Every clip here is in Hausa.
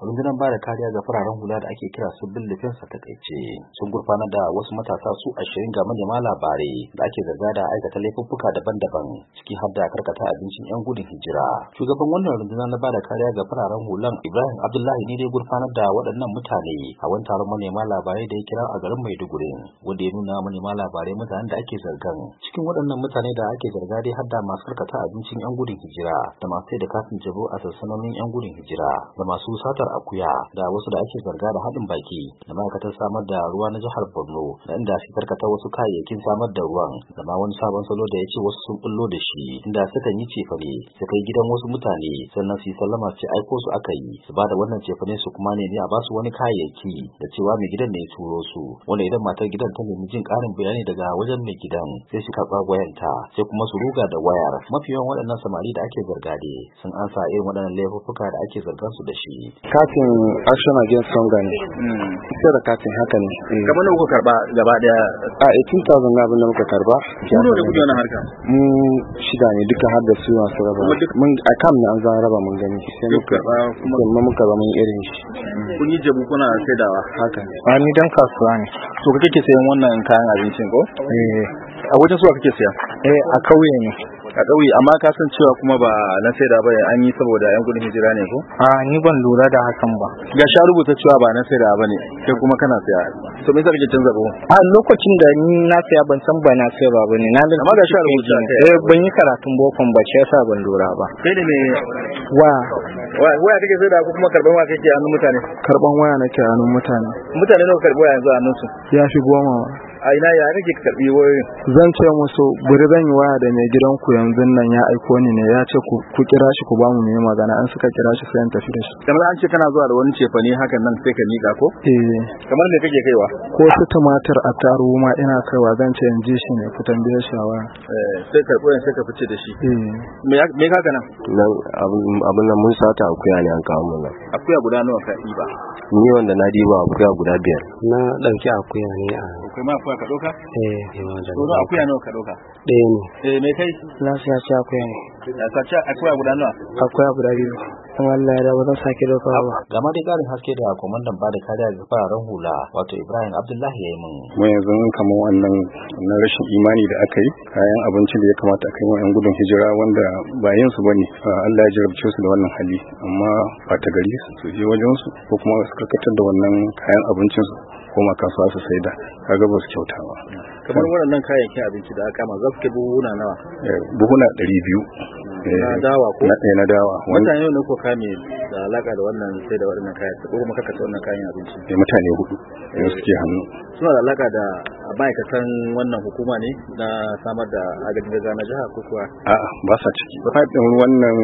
rundunar ba da kariya ga fararen hula da ake kira civil defense a takaice sun gurfanar da wasu matasa su 20 ga manema labarai da ake zarga da aikata laifuffuka daban-daban ciki har da karkata abincin 'yan gudun hijira. Shugaban wannan rundunar na ba da kariya ga fararen hulan Ibrahim Abdullahi ne dai gurfanar da waɗannan mutane a wani taron manema labarai da ya kira a garin Maiduguri, wanda ya nuna manema labarai mutanen da ake zargan. Cikin waɗannan mutane da ake zarga dai har da masu karkata abincin 'yan gudun hijira da masu sai da katin jabo a sansanonin 'yan gudun hijira da masu satar akuya da wasu da ake zarga da haɗin baki da ma'aikatar samar da ruwa na jihar Borno da inda su karkata wasu kayayyakin samar da ruwan da ma wani sabon salo da ya ce wasu sun bullo da shi inda sukan yi cefane su kai gidan wasu mutane sannan su yi sallama su aiko su aka yi su ba da wannan cefane su kuma ne a ba su wani kayayyaki da cewa mai gidan ne ya turo su wanda idan matar gidan ta nemi jin ƙarin bayani daga wajen mai gidan sai su karɓa wayanta sai kuma su ruga da wayar. Mafi yawan waɗannan samari da ake zargade sun ansa irin waɗannan laifuffuka da ake zargan su da shi. Katin action against hunger ne. Sai da katin haka ne. Kamar da kuka karba gaba daya a 18,000 na abin da muka karba. Kuno da kuke wannan harka? Mu shida ne duka har da su masu raba. Mun a kam ne an zan raba mun gani. Sai muka karba kuma muka zama irin shi. Kun yi jabu kuna saidawa haka ne. A ni dan kasuwa ne. To kake sayan wannan kayan abincin ko? A wajen suwa kake siya? A kauye ne. A ƙauye amma ka san cewa kuma ba na saida ba an yi saboda 'yan gudun hijira ne ko? Ni ban lura da hakan ba. Ga sha rubuta cewa ba na saida ba ne sai kuma kana saya. To me yasa kake canza buhu? Lokacin da ni na saya ban san ba na sayarwa ba ne. Amma ga sha rubuta ban yi karatun bokon ba shi yasa ban lura ba. Kai ne me waya kake saida ko kuma karban waya kake hannun mutane? Karban waya nake hannun mutane. Mutane nawa karbi waya yanzu a hannun su? Ya fi 10. A ina ya kake karbi wayoyin? Zan ce musu bari zan yi waya da mai gidanku yanzu nan ya aiko ni ne ya ce ku kira shi ku ba mu yi magana an suka kira shi sai an tafi da shi. Kamar an ce kana zuwa da wani cefane hakan nan sai ka mika ko? Kamar me kake kaiwa? Ko su tumatir a tarugu ma ina kaiwa zan ce in ji shi ne ku tambaye shi waya. Sai karɓo sai ka fice da shi. Me haka nan? Nan abin nan mun sata akuya ne an kawo mun nan. Akuya guda nawa ka ɗiba? Ni wanda na ɗiba akuya guda 5. Na ɗauki akuya ne a. Akwai ma akuya ka ɗauka? To da akuya nawa ka ɗauka? Ɗaya ne. Me kai? Na sace akuya ne. Sace akuya guda nawa? Akuya guda 2. Kuma Allah ya rabu zan sake ɗauka ba. Gama dai ƙarin haske da kwamandan ba da kariya ga fararen hula wato Ibrahim Abdullahi ya yi min. Mu yanzu kamar wannan rashin imani da aka yi kayan abincin da ya kamata a kai wa 'yan gudun hijira wanda ba yin su bane Allah ya jarabce su da wannan hali amma ba ta gari su je wajen su ko kuma su karkatar da wannan kayan abincin su koma kasuwa su saida kaga ba su kyauta ba. Kamar waɗannan kayayyakin abinci da aka kama za su kai buhuna nawa? Buhuna 200. Na dawa ko? Na dawa. Mutane ne ko kame da alaka da wannan sai da waɗannan kayan ko kuma kakasa wannan kayan abinci? Mutane 4 ne suke hannu. Suna da alaka da ma'aikatan wannan hukuma ne na samar da agajin gaggawa na jiha ko kuwa? A'a ba sa ciki. Faɗin wannan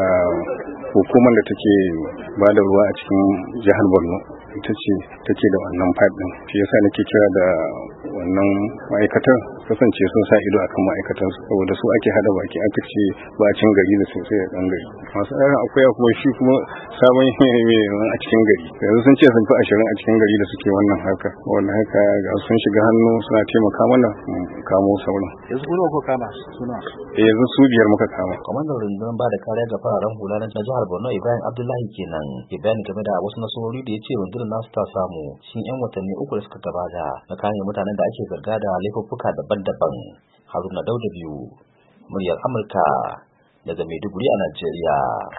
hukumar da take ba da ruwa a cikin jihar Borno ita ce take da wannan pipe din shi yasa nake kira da wannan ma'aikatan kasance sun sa ido akan ma'aikatan su saboda su ake hada baki aka ce ba a cikin gari da sosai a dan gari masu ɗayan akwai kuma shi kuma sabon ne a cikin gari yanzu sun ce sun fi 20 a cikin gari da suke wannan haka wannan haka ga sun shiga hannu suna taimaka mana kamo sauran yanzu kuma ko kama suna yanzu su 5 muka kama. Kwamandan rundunar ba da kariya ga fararen hula na jihar Borno Ibrahim Abdullahi kenan ke bayani game da wasu nasarori da ya ce rundunar nasu ta samu cikin 'yan watanni 3 da suka gabata na kame mutanen da ake zarga da laifuffuka daban-daban. Haruna Dauda biyu, muryar Amurka daga Maiduguri a Najeriya.